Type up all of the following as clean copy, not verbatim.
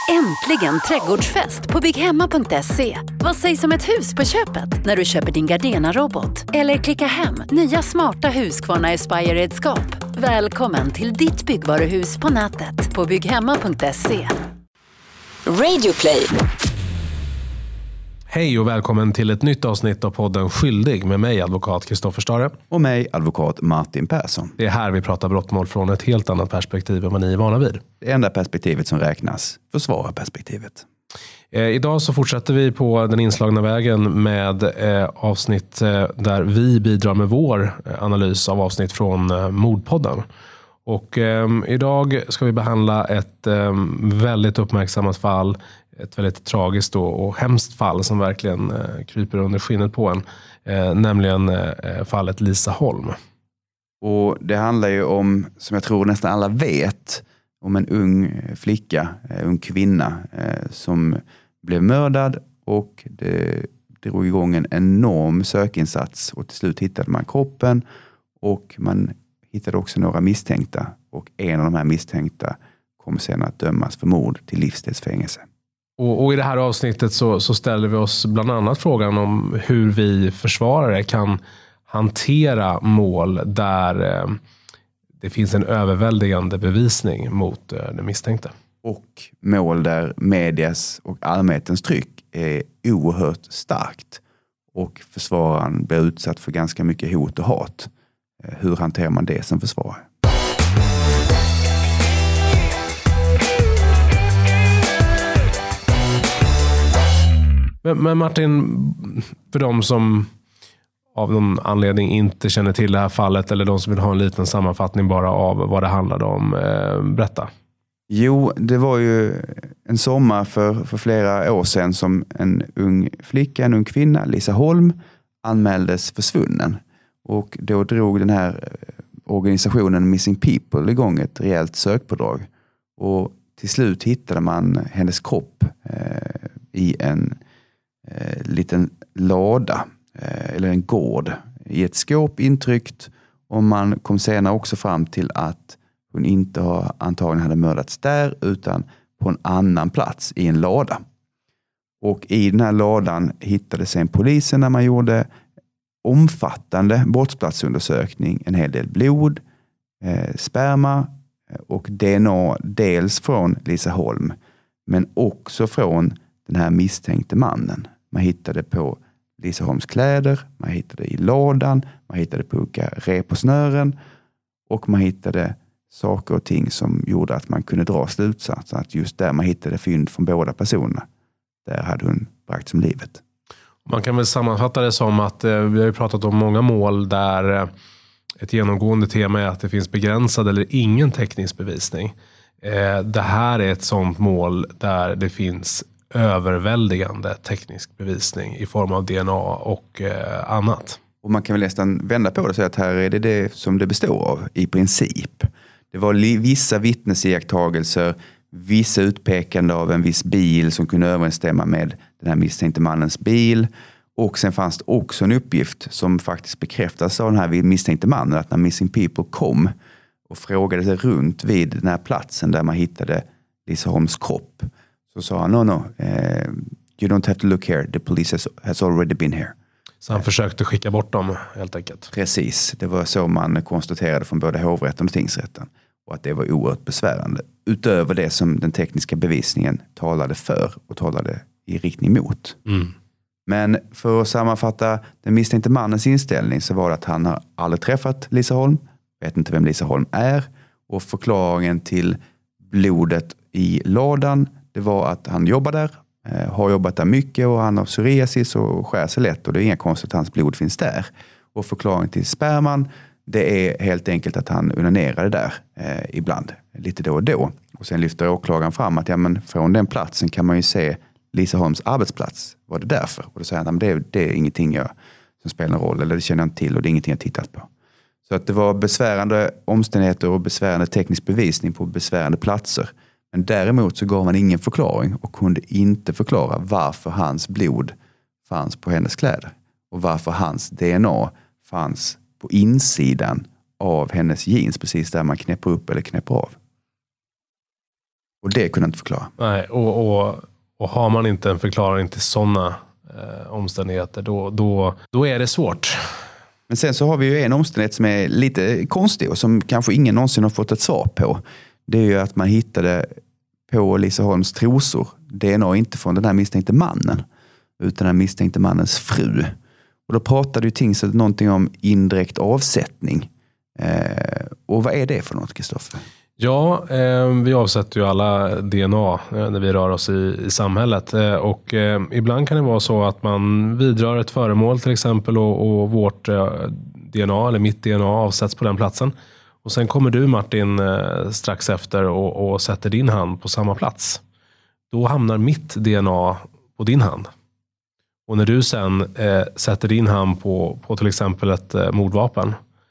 Äntligen trädgårdsfest på bygghemma.se. Vad sägs om ett hus på köpet när du köper din Gardena-robot? Eller klicka hem nya smarta Husqvarna Aspire-redskap. Välkommen till ditt byggvaruhus på nätet på bygghemma.se. Radio Play. Hej och välkommen till ett nytt avsnitt av podden Skyldig med mig, advokat Kristoffer Stare. Och mig, advokat Martin Persson. Det är här vi pratar brottmål från ett helt annat perspektiv än vad ni är vana vid. Det enda perspektivet som räknas, försvararperspektivet. Idag så fortsätter vi på den inslagna vägen med avsnitt där vi bidrar med vår analys av avsnitt från Mordpodden. Och idag ska vi behandla ett väldigt uppmärksammat fall. Ett väldigt tragiskt och hemskt fall som verkligen kryper under skinnet på en. Nämligen fallet Lisa Holm. Och det handlar ju om, som jag tror nästan alla vet, om en ung flicka, ung kvinna som blev mördad, och det drog igång en enorm sökinsats, och till slut hittade man kroppen och man hittade också några misstänkta, och en av de här misstänkta kom sen att dömas för mord till livstidsfängelse. Och i det här avsnittet så ställer vi oss bland annat frågan om hur vi försvarare kan hantera mål där det finns en överväldigande bevisning mot den misstänkte. Och mål där medias och allmänhetens tryck är oerhört starkt och försvararen blir utsatt för ganska mycket hot och hat. Hur hanterar man det som försvarare? Men Martin, för de som av någon anledning inte känner till det här fallet, eller de som vill ha en liten sammanfattning bara av vad det handlade om, berätta. Jo, det var ju en sommar för flera år sedan som en ung flicka, en ung kvinna, Lisa Holm, anmäldes försvunnen. Och då drog den här organisationen Missing People igång ett rejält sökpådrag. Och till slut hittade man hennes kropp i en liten lada eller en gård i ett skåp intryckt, och man kom senare också fram till att hon inte antagligen hade mördats där utan på en annan plats i en lada. Och i den här ladan hittade sen polisen, när man gjorde omfattande brottsplatsundersökning, en hel del blod, sperma och DNA, dels från Lisa Holm men också från den här misstänkte mannen. Man hittade på Lisa Holms kläder, man hittade i ladan, man hittade på olika rep och snören, och man hittade saker och ting som gjorde att man kunde dra slutsatser att just där man hittade fynd från båda personerna, där hade hon bragt som livet. Man kan väl sammanfatta det som att vi har ju pratat om många mål där ett genomgående tema är att det finns begränsad eller ingen teknisk bevisning. Det här är ett sånt mål där det finns överväldigande teknisk bevisning i form av DNA och annat. Och man kan väl nästan vända på det och säga att här är det som det består av i princip. Det var vissa vittnesiakttagelser, vissa utpekande av en viss bil som kunde överensstämma med den här misstänkte mannens bil. Och sen fanns det också en uppgift som faktiskt bekräftas av den här misstänkte mannen, att när Missing People kom och frågade sig runt vid den här platsen där man hittade Lisa Holms kropp, så sa han, no, you don't have to look here, the police has already been here. Så han försökte skicka bort dem helt enkelt. Precis, det var så man konstaterade från både hovrätten och tingsrätten. Och att det var oerhört besvärande. Utöver det som den tekniska bevisningen talade för och talade i riktning mot. Mm. Men för att sammanfatta den misstänkte mannens inställning, så var det att han har aldrig träffat Lisa Holm. Vet inte vem Lisa Holm är. Och förklaringen till blodet i ladan, det var att han jobbar där. Har jobbat där mycket, och han har psoriasis och skär sig lätt, och det är inga konstigt att hans blod finns där. Och förklaringen till sperman, det är helt enkelt att han onanerade där ibland, lite då och då. Och sen lyfter åklagaren fram att från den platsen kan man ju se Lisa Holms arbetsplats. Var det därför? Och då säger han att det är ingenting som spelar en roll, eller det känner jag inte till, och det är ingenting jag tittat på. Så att det var besvärande omständigheter och besvärande teknisk bevisning på besvärande platser. Men däremot så gav man ingen förklaring och kunde inte förklara varför hans blod fanns på hennes kläder. Och varför hans DNA fanns på insidan av hennes jeans, precis där man knäpper upp eller knäpper av. Och det kunde jag inte förklara. Nej, och har man inte en förklaring till sådana omständigheter, då är det svårt. Men sen så har vi ju en omständighet som är lite konstig och som kanske ingen någonsin har fått ett svar på. Det är ju att man hittade på Lisa Holms trosor DNA inte från den här misstänkte mannen, utan den misstänkte mannens fru. Och då pratade ju tingsrätt någonting om indirekt avsättning. Och vad är det för något, Kristoffer? Ja, vi avsätter ju alla DNA när vi rör oss i samhället. Och ibland kan det vara så att man vidrör ett föremål till exempel och vårt DNA eller mitt DNA avsätts på den platsen. Och sen kommer du, Martin, strax efter och sätter din hand på samma plats. Då hamnar mitt DNA på din hand. Och när du sen sätter din hand på till exempel ett mordvapen,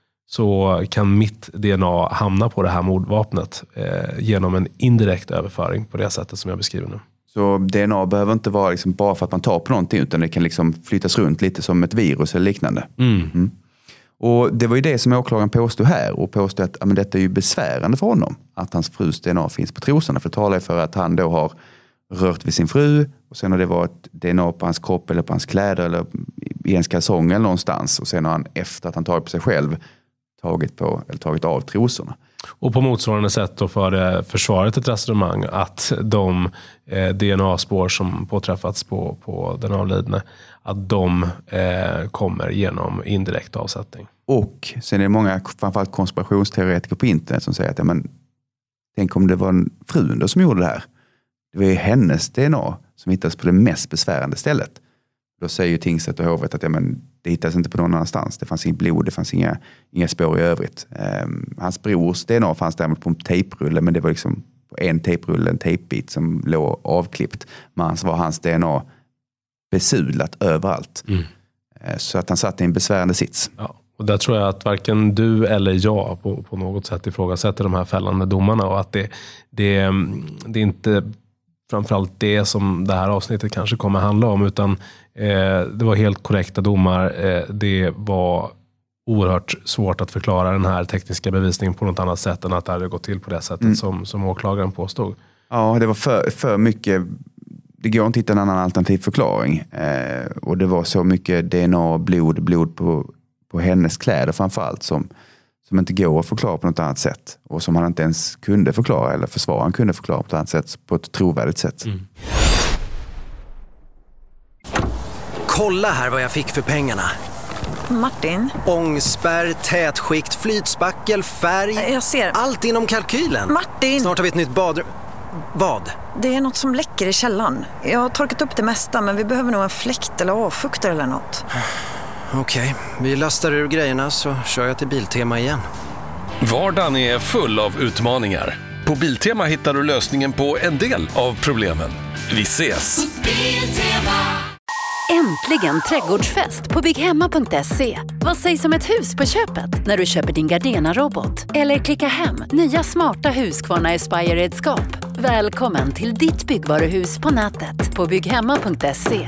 så kan mitt DNA hamna på det här mordvapnet genom en indirekt överföring på det sättet som jag beskriver nu. Så DNA behöver inte vara liksom bara för att man tar på någonting, utan det kan liksom flyttas runt lite som ett virus eller liknande. Mm. Och det var ju det som åklagaren påstod här, och påstod att men detta är ju besvärande för honom att hans frus DNA finns på trosorna, för det talar för att han då har rört vid sin fru och sen har det varit DNA på hans kropp eller på hans kläder eller i ens kalsong eller någonstans, och sen har han efter att han tagit på sig själv tagit av trosorna. Och på motsvarande sätt då för försvaret ett resonemang att de DNA-spår som påträffats på den avlidne, att de kommer genom indirekt avsättning. Och sen är det många, framförallt konspirationsteoretiker på internet, som säger att tänk om det var en frun då som gjorde det här. Det var ju hennes DNA som hittades på det mest besvärande stället. Då säger ju tingsrätt och hovrätt att det hittades inte på någon annanstans. Det fanns inget blod, det fanns inga spår i övrigt. Hans brors DNA fanns däremot på en tejprulle, men det var liksom på en tejprulle, en tejpbit som låg avklippt. Men var hans DNA besudlat överallt. Så att han satt i en besvärande sits. Ja, och där tror jag att varken du eller jag på något sätt ifrågasätter de här fällande domarna, och att det är inte framförallt det som det här avsnittet kanske kommer handla om, utan det var helt korrekta domar. Det var oerhört svårt att förklara den här tekniska bevisningen på något annat sätt än att det hade gått till på det sättet som åklagaren påstod. Ja, det var för mycket. Det går inte att hitta en annan alternativ förklaring. Och det var så mycket DNA, blod på hennes kläder framförallt som inte går att förklara på något annat sätt. Och som han inte ens kunde förklara, eller försvararen kunde förklara på ett annat sätt, på ett trovärdigt sätt. Kolla här vad jag fick för pengarna. Martin? Ångspärr, tätskikt, flytspackel, färg. Jag ser. Allt inom kalkylen. Martin! Snart har vi ett nytt badrum. Vad? Det är något som läcker i källaren. Jag har torkat upp det mesta, men vi behöver nog en fläkt eller avfuktare eller något. Okej, vi lastar ur grejerna så kör jag till Biltema igen. Vardagen är full av utmaningar. På Biltema hittar du lösningen på en del av problemen. Vi ses! Äntligen trädgårdsfest på bygghemma.se. Vad sägs om ett hus på köpet när du köper din Gardena-robot? Eller klicka hem nya smarta Husqvarna Aspire-redskap. Välkommen till ditt byggvaruhus på nätet på bygghemma.se.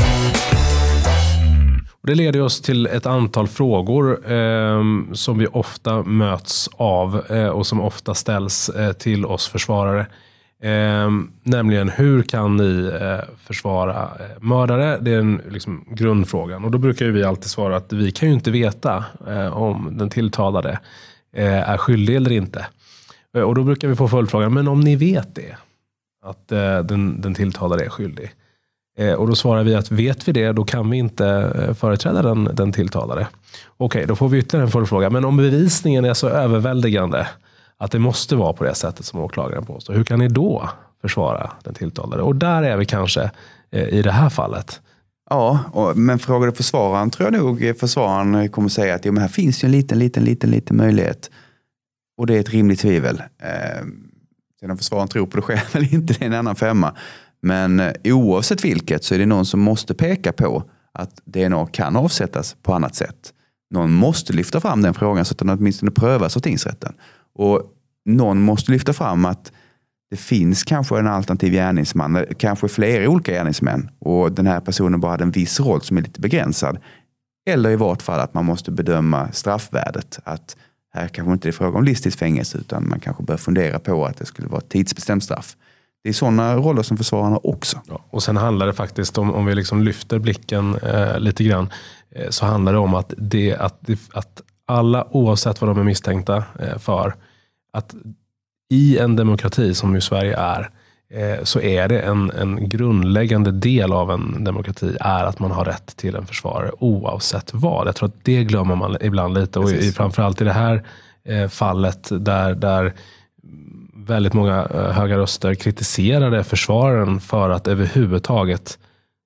Det leder oss till ett antal frågor som vi ofta möts av och som ofta ställs till oss försvarare. Nämligen, hur kan ni försvara mördare? Det är en grundfrågan. Och då brukar vi alltid svara att vi kan ju inte veta om den tilltalade är skyldig eller inte. Och då brukar vi få följdfrågan, men om ni vet det, att den tilltalade är skyldig. Och då svarar vi att vet vi det, då kan vi inte företräda den tilltalade. Okej, då får vi ytterligare en följdfråga. Men om bevisningen är så överväldigande att det måste vara på det sättet som åklagaren påstår, hur kan ni då försvara den tilltalade? Och där är vi kanske i det här fallet. Ja, men frågar du försvararen, tror jag nog försvararen kommer säga att men här finns ju en liten möjlighet. Och det är ett rimligt tvivel. Sen om försvararen tror på det själv eller inte, det är en annan femma. Men oavsett vilket så är det någon som måste peka på att DNA kan avsättas på annat sätt. Någon måste lyfta fram den frågan så att den åtminstone prövas av tingsrätten. Och någon måste lyfta fram att det finns kanske en alternativ gärningsman, kanske flera olika gärningsmän, och den här personen bara hade en viss roll som är lite begränsad. Eller i vart fall att man måste bedöma straffvärdet. Att här kanske inte är fråga om livstidsfängelse, utan man kanske bör fundera på att det skulle vara ett tidsbestämt straff. det är sådana roller som försvararna har också. Ja, och sen handlar det faktiskt om vi liksom lyfter blicken lite grann, så handlar det om att alla, oavsett vad de är misstänkta för, att i en demokrati som ju Sverige är, så är det en grundläggande del av en demokrati är att man har rätt till en försvarare oavsett vad. Jag tror att det glömmer man ibland lite. Och framförallt i det här fallet där väldigt många höga röster kritiserade försvararen för att överhuvudtaget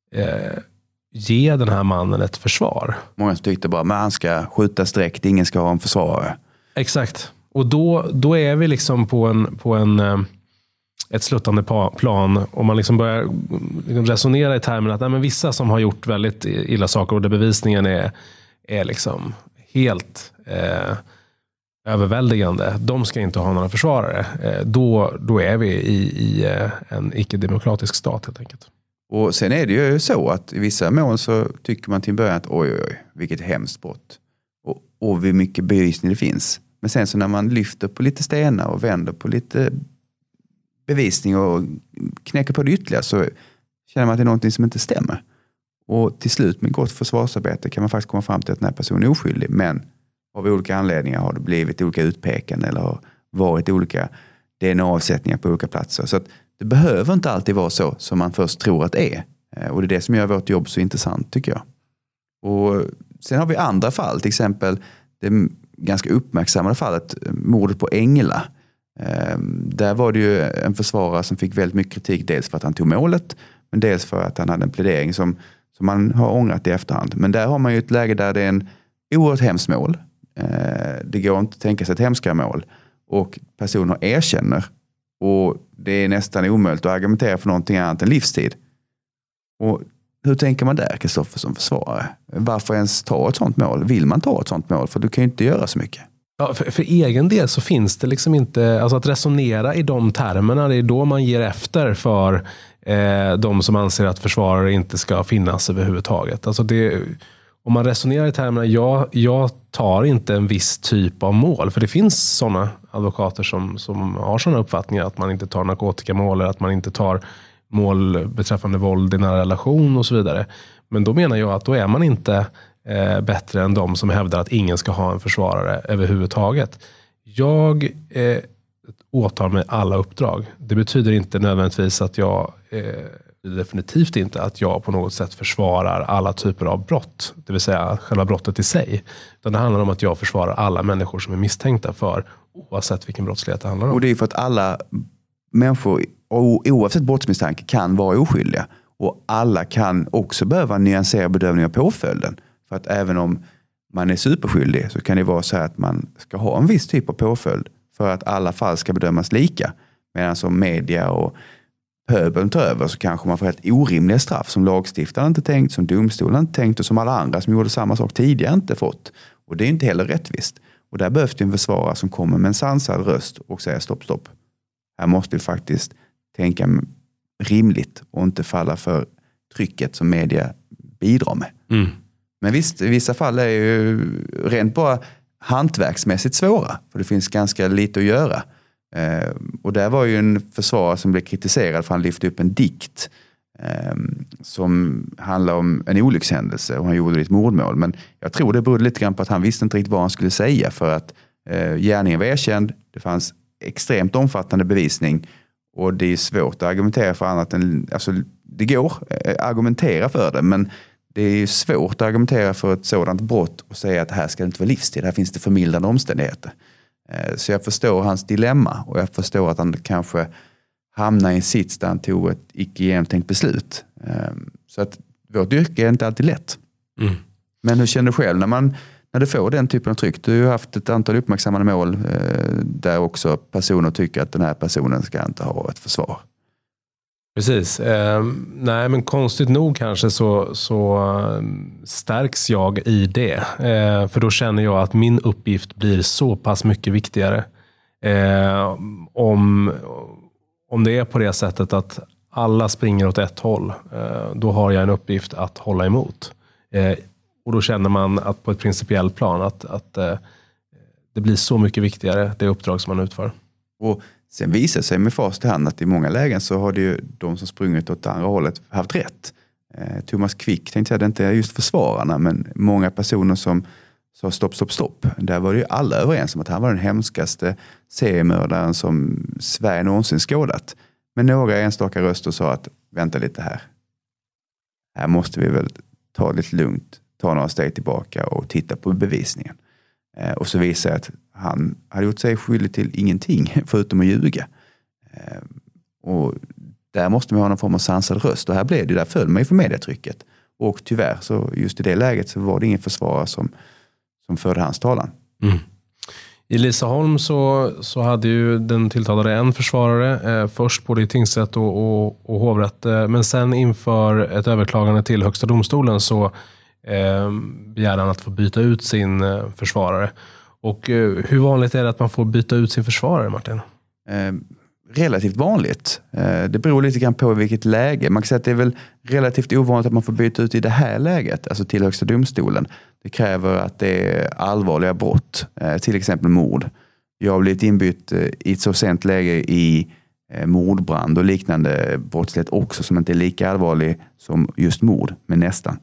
ge den här mannen ett försvar. Många tyckte bara, men han ska skjuta sträckt, ingen ska ha en försvarare. Exakt. Och då är vi liksom på ett sluttande plan, och man liksom börjar resonera i termen att nej, men vissa som har gjort väldigt illa saker och där bevisningen är liksom helt överväldigande, de ska inte ha några försvarare. Då är vi i en icke-demokratisk stat helt enkelt. Och sen är det ju så att i vissa mål så tycker man till en början att oj, vilket hemskt brott. Och hur mycket bevisning det finns. Men sen så när man lyfter på lite stenar och vänder på lite bevisning och knäcker på det ytterligare, så känner man att det är någonting som inte stämmer. Och till slut med gott försvarsarbete kan man faktiskt komma fram till att den här personen är oskyldig, men av olika anledningar har det blivit olika utpekanden eller har varit olika DNA-avsättningar på olika platser. Så att det behöver inte alltid vara så som man först tror att det är. Och det är det som gör vårt jobb så intressant, tycker jag. Och sen har vi andra fall, till exempel det ganska uppmärksammade fallet mordet på Engla. Där var det ju en försvarare som fick väldigt mycket kritik, dels för att han tog målet, men dels för att han hade en plädering som man har ångrat i efterhand. Men där har man ju ett läge där det är en oerhört hemskt mål. Det går inte att tänka sig ett hemskare mål. Och personer erkänner. Och det är nästan omöjligt att argumentera för någonting annat än livstid. Och hur tänker man där, Kristoffer, som försvarare? Varför ens ta ett sånt mål? Vill man ta ett sånt mål? För du kan ju inte göra så mycket. Ja, för egen del så finns det liksom inte, alltså att resonera i de termerna, det är då man ger efter för de som anser att försvarare inte ska finnas överhuvudtaget. Alltså om man resonerar i termerna, jag tar inte en viss typ av mål, för det finns sådana advokater som har sådana uppfattningar, att man inte tar narkotikamål eller att man inte tar mål beträffande våld i nära relation och så vidare. Men då menar jag att då är man inte bättre än de som hävdar att ingen ska ha en försvarare överhuvudtaget. Jag åtar mig alla uppdrag. Det betyder inte nödvändigtvis att jag definitivt inte att jag på något sätt försvarar alla typer av brott, det vill säga själva brottet i sig. Utan det handlar om att jag försvarar alla människor som är misstänkta för, oavsett vilken brottslighet det handlar om. Och det är för att alla människor, oavsett brottsmisstanke, kan vara oskyldiga. Och alla kan också behöva nyansera bedömning av påföljden. För att även om man är superskyldig så kan det vara så här att man ska ha en viss typ av påföljd för att alla fall ska bedömas lika. Medan som media och pöbeln tar över så kanske man får ett orimliga straff som lagstiftaren inte tänkt, som domstolen inte tänkt och som alla andra som gjorde samma sak tidigare inte fått. Och det är inte heller rättvist. Och där behövs det en försvarare som kommer med en sansad röst och säger stopp. Här måste vi faktiskt tänka rimligt och inte falla för trycket som media bidrar med. Mm. Men visst, i vissa fall är ju rent bara hantverksmässigt svåra. För det finns ganska lite att göra. Och där var ju en försvarare som blev kritiserad för att han lyfte upp en dikt som handlar om en olyckshändelse och han gjorde det i ett mordmål. Men jag tror det berodde lite grann på att han visste inte riktigt vad han skulle säga, för att gärningen var erkänd, det fanns extremt omfattande bevisning och det är svårt att argumentera för annat än, alltså det går att argumentera för det, men det är svårt att argumentera för ett sådant brott och säga att här ska det inte vara livstid, här finns det förmildrande omständigheter. Så jag förstår hans dilemma och jag förstår att han kanske hamnar i en sits där han tog ett icke genomtänkt beslut. Så att vårt yrke är inte alltid lätt. Mm. Men hur känner du själv när du får den typen av tryck? Du har ju haft ett antal uppmärksammade mål där också personer tycker att den här personen ska inte ha ett försvar. Precis. Nej, men konstigt nog kanske så stärks jag i det. För då känner jag att min uppgift blir så pass mycket viktigare. Om det är på det sättet att alla springer åt ett håll, då har jag en uppgift att hålla emot. Och då känner man att på ett principiellt plan att det blir så mycket viktigare, det uppdrag som man utför. Och Sen visar sig med fast i hand att i många lägen så har det ju de som sprungit åt andra hållet haft rätt. Thomas Quick, tänkte jag, det inte är just försvararna, men många personer som sa stopp. Där var det ju alla överens om att han var den hemskaste seriemördaren som Sverige någonsin skådat. Men några enstaka röster sa att vänta lite här. Här måste vi väl ta lite lugnt, ta några steg tillbaka och titta på bevisningen. Och så visar det att han hade gjort sig skyldig till ingenting förutom att ljuga. Och där måste man ha någon form av sansad röst. Och här blev det, där föll man ju för medietrycket. Och tyvärr så just i det läget så var det ingen försvarare som förde hans talan. Mm. I Lisaholm så hade ju den tilltalade en försvarare först både i tingsrätt och hovrätt. Men sen inför ett överklagande till Högsta domstolen så begärde han att få byta ut sin försvarare. Och hur vanligt är det att man får byta ut sin försvarare, Martin? Relativt vanligt. Det beror lite grann på vilket läge. Man kan säga att det är väl relativt ovanligt att man får byta ut i det här läget, alltså till Högsta domstolen. Det kräver att det är allvarliga brott, till exempel mord. Jag har blivit inbytt i ett så sent läge i mordbrand och liknande brottslighet också som inte är lika allvarlig som just mord, men nästan.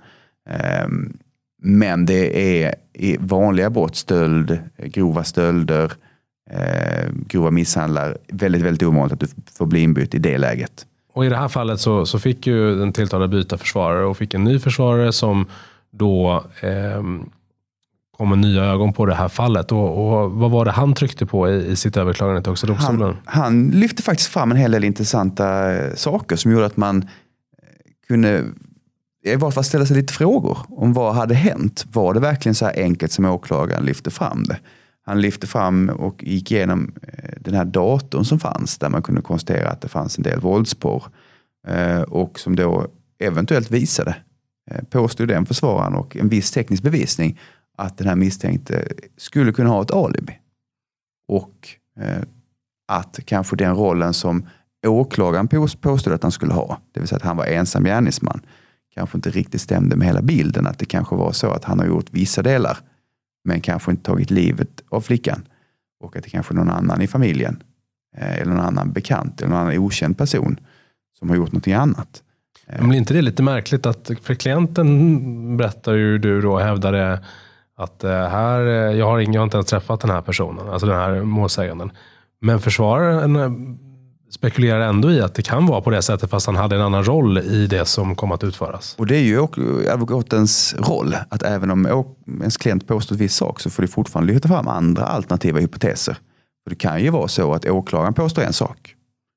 Men det är vanliga brott, stöld, grova stölder, grova misshandlar, väldigt, väldigt ovanligt att du får bli inbytt i det läget. Och i det här fallet så fick ju den tilltalade byta försvarare och fick en ny försvarare som då kom med nya ögon på det här fallet. Och vad var det han tryckte på i sitt överklagande till Högsta domstolen? Han lyfte faktiskt fram en hel del intressanta saker som gjorde att man kunde i varje fall ställa sig lite frågor om vad hade hänt. Var det verkligen så här enkelt som åklagaren lyfte fram det? Han lyfte fram och gick igenom den här datorn som fanns där man kunde konstatera att det fanns en del våldsporr och som då eventuellt visade, påstod den försvararen och en viss teknisk bevisning att den här misstänkte skulle kunna ha ett alibi. Och att kanske den rollen som åklagaren påstod att han skulle ha, det vill säga att han var ensam gärningsman, kanske inte riktigt stämde med hela bilden. Att det kanske var så att han har gjort vissa delar men kanske inte tagit livet av flickan. Och att det kanske är någon annan i familjen eller någon annan bekant eller någon annan okänd person som har gjort någonting annat. Men blir inte det lite märkligt att för klienten berättar ju du då, hävdade att här, jag har inte ens träffat den här personen, alltså den här målsäganden. Men försvararen spekulerar ändå i att det kan vara på det sättet fast han hade en annan roll i det som kom att utföras. Och det är ju advokatens roll att även om ens klient påstår viss sak så får det fortfarande lyfta fram andra alternativa hypoteser. För det kan ju vara så att åklagaren påstår en sak.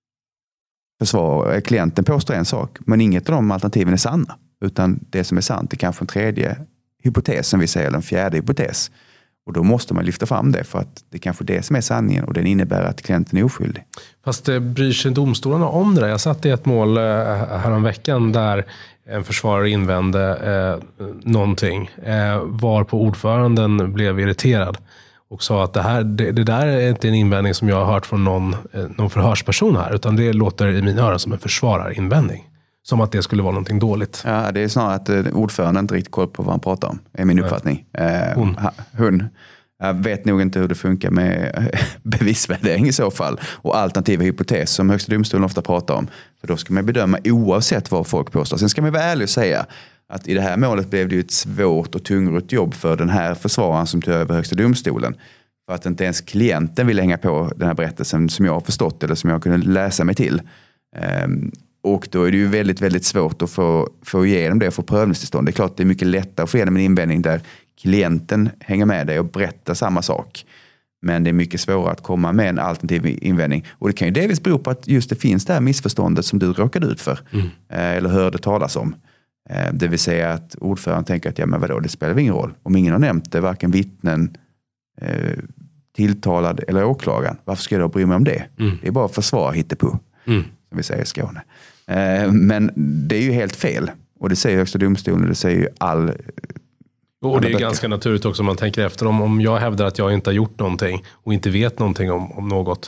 Klienten påstår en sak men inget av de alternativen är sanna. Utan det som är sant är kanske en tredje hypotes som vi säger, eller en fjärde hypotes. Och då måste man lyfta fram det för att det är kanske det som är sanningen och den innebär att klienten är oskyldig. Fast det bryr sig domstolarna om det där. Jag satt i ett mål häromveckan där en försvarare invände någonting. Var på ordföranden blev irriterad och sa att det där är inte en invändning som jag har hört från någon förhörsperson här, utan det låter i mina öron som en försvararinvändning. Som att det skulle vara någonting dåligt. Ja, det är snarare att ordföranden inte riktigt koll på vad han pratar om, är min uppfattning. Hon. Jag vet nog inte hur det funkar med bevisvärdering i så fall. Och alternativa hypoteser som Högsta domstolen ofta pratar om. För då ska man bedöma oavsett vad folk påstår. Sen ska man vara ärlig och säga att i det här målet blev det ju ett svårt och tungrott jobb för den här försvararen som tog över Högsta domstolen. För att inte ens klienten ville hänga på den här berättelsen som jag har förstått eller som jag kunde läsa mig till. Och då är det ju väldigt, väldigt svårt att få igenom det och få prövningstillstånd. Det är klart det är mycket lättare att få igenom en invändning där klienten hänger med dig och berättar samma sak. Men det är mycket svårare att komma med en alternativ invändning. Och det kan ju delvis bero på att just det finns det här missförståndet som du råkade ut för. Eller hörde talas om. Det vill säga att ordföranden tänker att ja, men vadå, det spelar ingen roll. Om ingen har nämnt det, varken vittnen, tilltalad eller åklagaren. Varför ska jag då bry mig om det? Det är bara försvar hittepå. Som vi säger i Skåne. Men det är ju helt fel. Och det säger Högsta domstolen och det säger ju och det är ganska naturligt också om man tänker efter. Om jag hävdar att jag inte har gjort någonting och inte vet någonting om något.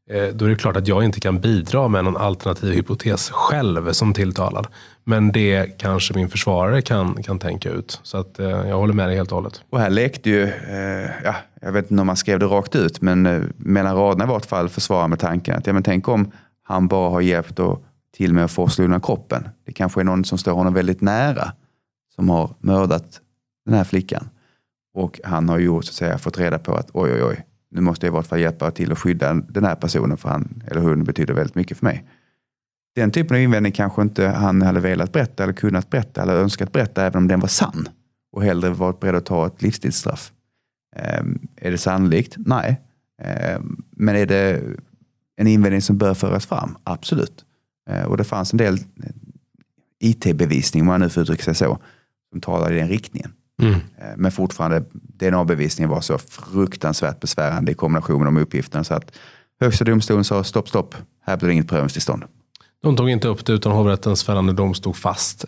då är det klart att jag inte kan bidra med någon alternativ hypotes själv som tilltalad. Men det kanske min försvarare kan tänka ut. Så att jag håller med dig helt och hållet. Och här lekte ju, jag vet inte om man skrev det rakt ut, men mellan raderna i vart fall försvara med tanken att tänk om han bara har hjälpt till med att forsla undan kroppen. Det kanske är någon som står honom väldigt nära som har mördat den här flickan. Och han har ju så att säga fått reda på att oj, nu måste jag i vart fall hjälpa till att skydda den här personen, för han eller hon betyder väldigt mycket för mig. Den typen av invändning kanske inte han hade velat berätta eller kunnat berätta eller önskat berätta, även om den var sann. Och hellre varit beredd att ta ett livstidsstraff. Är det sannolikt? Nej. Men är det en invändning som bör föras fram? Absolut. Och det fanns en del IT-bevisning, om man nu får uttrycka sig så, som talade i den riktningen. Men fortfarande, DNA-bevisningen var så fruktansvärt besvärande i kombination med de uppgifterna, så att högsta domstolen sa stopp, här blir det inget prövningstillstånd. De tog inte upp det, utan hovrättens fällande dom stod fast.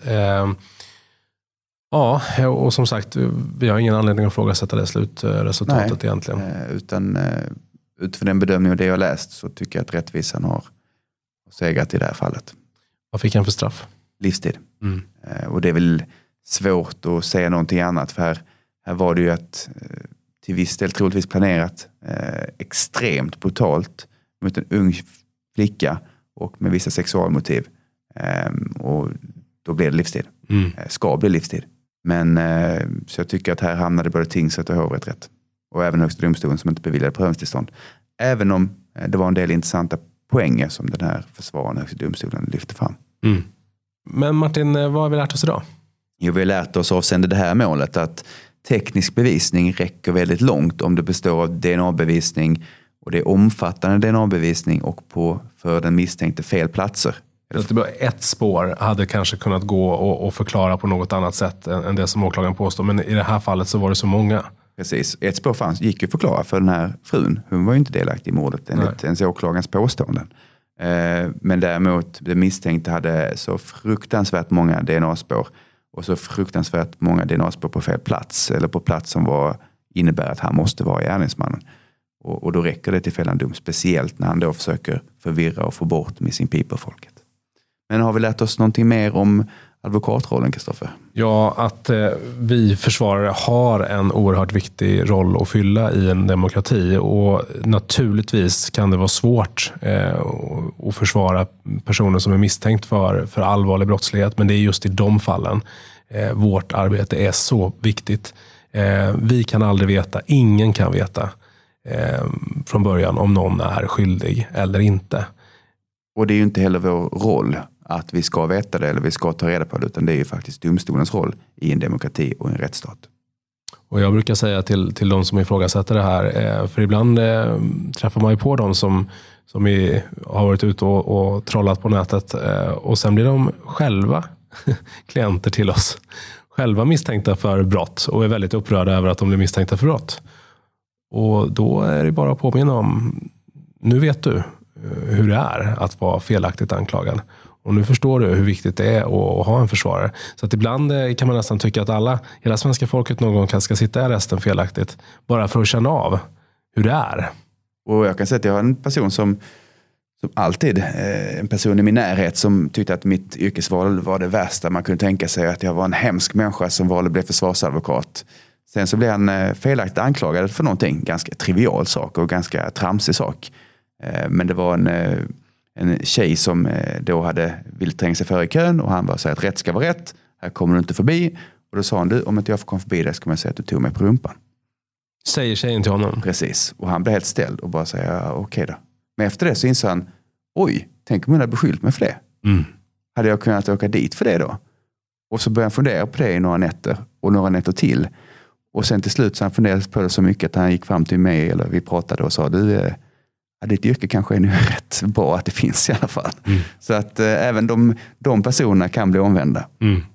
Ja, och som sagt, vi har ingen anledning att ifrågasätta det slutresultatet egentligen. Utan utifrån den bedömning och det jag läst så tycker jag att rättvisan har segrat i det här fallet. Vad fick han för straff? Livstid. Och det är väl svårt att säga någonting annat, för här var det ju att till viss del troligtvis planerat extremt brutalt mot en ung flicka och med vissa sexualmotiv. Och då blev det livstid. Ska bli livstid. Men så jag tycker att här hamnade både tingsrätt och hovrätt rätt. Och även högsta domstolen som inte beviljade prövningstillstånd. Även om det var en del intressanta poänger som den här försvararen högsta domstolen lyfte fram. Men Martin, vad har vi lärt oss idag? Jo, vi har lärt oss avseende det här målet att teknisk bevisning räcker väldigt långt om det består av DNA-bevisning, och det är omfattande DNA-bevisning och på för den misstänkte fel platser. Att det bara ett spår hade kanske kunnat gå och förklara på något annat sätt än det som åklagaren påstår. Men i det här fallet så var det så många. Precis. Ett spår gick ju förklara för den här frun. Hon var ju inte delaktig i mordet enligt ens åklagarens påståenden. Men däremot det misstänkte hade så fruktansvärt många DNA-spår. Och så fruktansvärt många DNA-spår på fel plats. Eller på plats som innebär att han måste vara gärningsmannen. Och då räcker det till fällande dom. Speciellt när han då försöker förvirra och få bort Missing People-folket. Men har vi lärt oss någonting mer om advokatrollen, Kristoffer? Ja, att vi försvarare har en oerhört viktig roll att fylla i en demokrati. Och naturligtvis kan det vara svårt att försvara personer som är misstänkt för allvarlig brottslighet. Men det är just i de fallen vårt arbete är så viktigt. Vi kan aldrig veta, ingen kan veta från början om någon är skyldig eller inte. Och det är ju inte heller vår roll att vi ska veta det eller vi ska ta reda på det, utan det är ju faktiskt domstolens roll i en demokrati och en rättsstat. Och jag brukar säga till de som ifrågasätter det här, för ibland träffar man ju på dem som har varit ute och trollat på nätet, och sen blir de själva klienter till oss, själva misstänkta för brott och är väldigt upprörda över att de blir misstänkta för brott. Och då är det bara att påminna om, nu vet du hur det är att vara felaktigt anklagad. Och nu förstår du hur viktigt det är att ha en försvarare. Så att ibland kan man nästan tycka att hela svenska folket någon gång ska sitta i arresten felaktigt. Bara för att känna av hur det är. Och jag kan säga att jag har en person som alltid, en person i min närhet som tyckte att mitt yrkesval var det värsta man kunde tänka sig. Att jag var en hemsk människa som valde att bli försvarsadvokat. Sen så blev han felaktigt anklagad för någonting. Ganska trivial sak och ganska tramsig sak. Men det var en tjej som då hade vill tränga sig före i kön, och han bara säger att rätt ska vara rätt. Här kommer du inte förbi. Och då sa han, om inte jag får komma förbi det så kommer jag säga att du tog mig på rumpan. Säger tjejen till honom. Precis. Och han blev helt ställd och bara säger okej då. Men efter det så insåg han, oj, tänk om jag hade beskyllt mig för det. Hade jag kunnat åka dit för det då? Och så började han fundera på det i några nätter och några nätter till. Och sen till slut så han funderade på det så mycket att han gick fram till mig, eller vi pratade och sa, ditt yrke kanske är nu rätt bra att det finns i alla fall. Så att även de personerna kan bli omvända.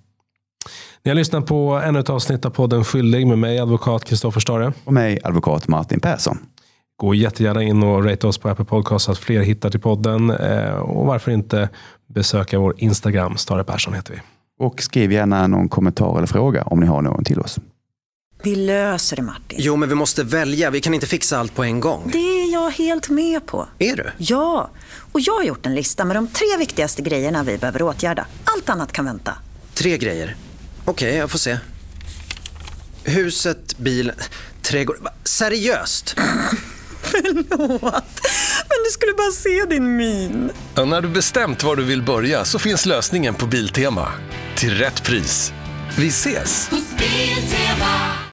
Ni har lyssnat på ännu ett avsnitt av podden Skyldig med mig, advokat Kristoffer Stare. Och mig, advokat Martin Persson. Gå jättegärna in och rate oss på Apple Podcast så att fler hittar till podden. Och varför inte besöka vår Instagram, Stare Persson heter vi. Och skriv gärna någon kommentar eller fråga om ni har någon till oss. Vi löser det, Martin. Jo, men vi måste välja. Vi kan inte fixa allt på en gång. Det är jag helt med på. Är du? Ja, och jag har gjort en lista med de 3 viktigaste grejerna vi behöver åtgärda. Allt annat kan vänta. 3 grejer. Okej, jag får se. Huset, bilen, trädgård. Seriöst? Förlåt, men du skulle bara se din min. Ja, när du bestämt var du vill börja så finns lösningen på Biltema. Till rätt pris. Vi ses! Biltema.